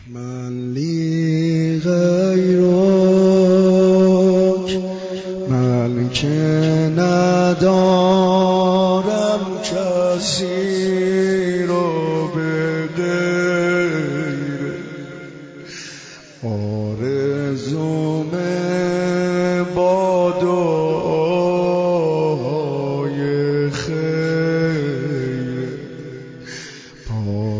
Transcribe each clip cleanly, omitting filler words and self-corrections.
من لی غیرک، من که ندارم کسی رو به غیر آرزوم با دعای خیر پا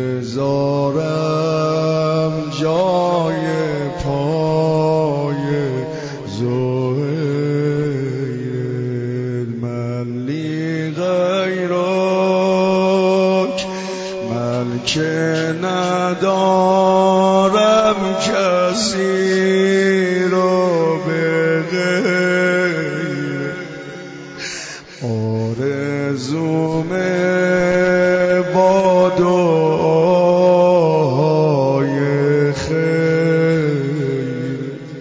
بذارم جای پای زهیر. من لی غیرک، من که ندارم کسی رو به غیر آرزوم با دعای خیر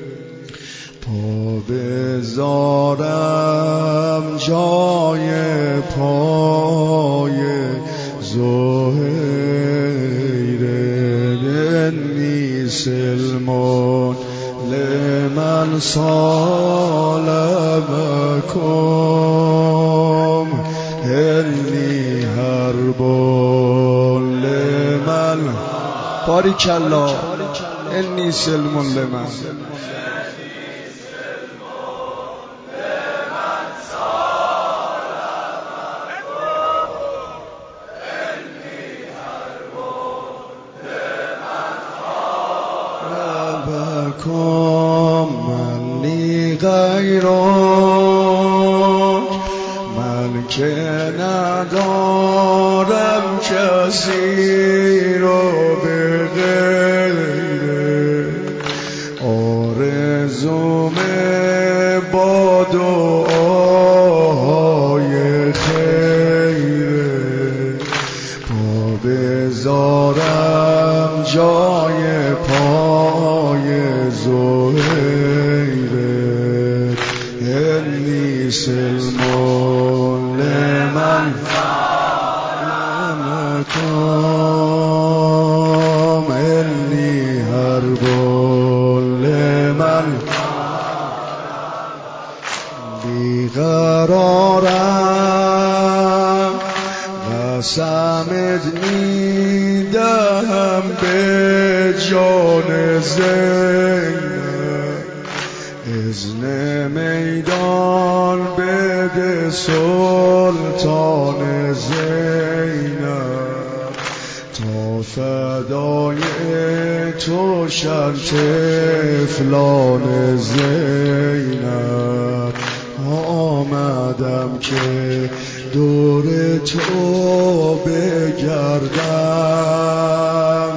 پا بذارم جای پای زهیر. انی سلمان لمن سالمکم، انی حرب لمن بارک الله. انی سلمان لمن من لی غیرک، من که ندارم کسی رو به غیر آرزوم با دعای خیر پا بذارم جای پای زهیر. انی سلمان لمن سالمکم، انی حرب لمن بیقرارم. قسمت میدهم به جان زینب، اذن میدان بده سلطان زینب، تا فدای تو شن طفلان زینب. آمدم که دور تو بگردم،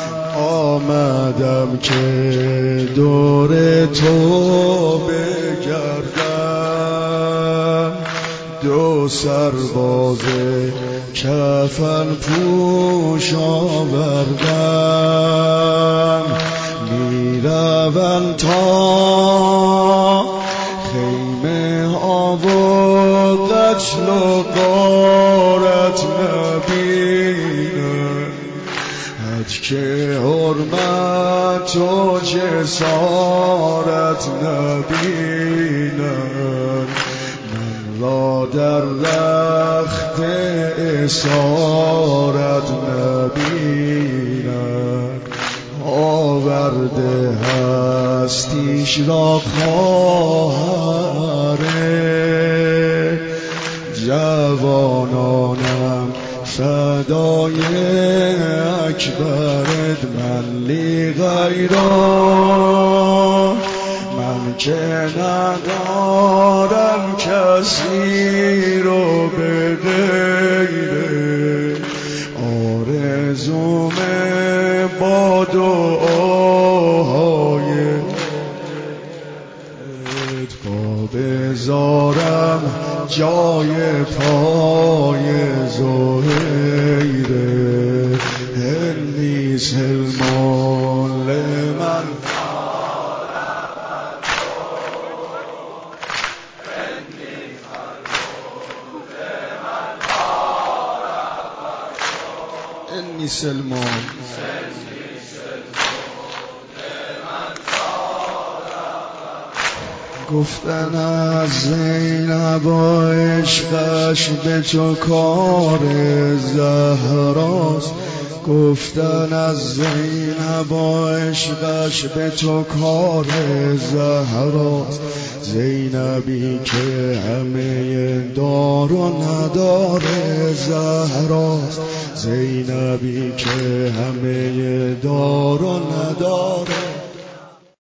آمدم که دور تو بگردم. دو سرباز کفن پوش آوردم، میروم تا خیمه ها و قتل و غارت نبینم، حج که حرمت و جسارت نبینم. من را در رخت اسارت نبینم، آورده هستیش را خواهر جوانانم فدای اکبرت. من لی غیرک، من که ندارم کسی رو به غیر آرزوم با دعای پا بذارم جای پای زهیر. انی سلمان لمن انی سلمان گفتن از زینب و عشقش به تو کار زهراست، گفتن از زینب و عشقش به تو کار زهراست. زینبی که همه دار و ندار زهراست، زینبی که همه دار و ندار